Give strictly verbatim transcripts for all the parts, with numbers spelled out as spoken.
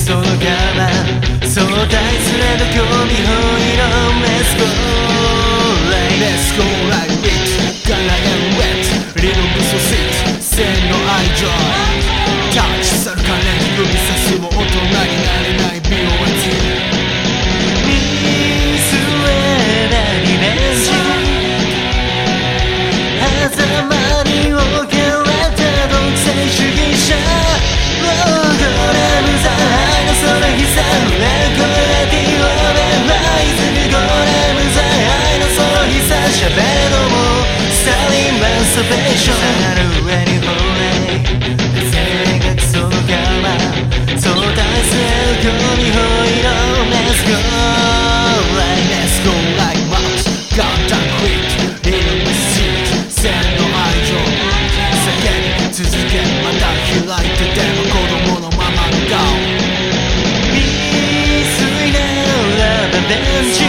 その我慢相対すれど興味本色 Let's go like Let's go like it Gonna and wet リノブソシッ線の愛情タッチさる金に指さすも大人になれない美容室見据えなリベンジ狭間に置かれた独裁主義者ゴラムザ愛のその悲惨レコーディオメライズムゴラムザ愛のその悲惨しゃべるのもスタリンマンスペーション下がる上に放霊風がその我慢相対する興味本色 Let's go like Let's go like Mount Goddamn quick リノブシッ線の愛情叫び続けまた開いてでも子供のままの顔見据えならばベンチ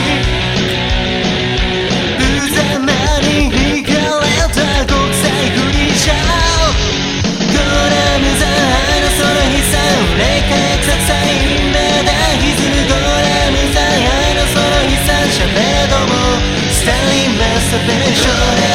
無様に惹かれた国際不利者ゴラムザ愛のその悲惨霊界臭さいまだ歪むゴラムザ愛のその悲惨しゃべどもスタインマスターベーション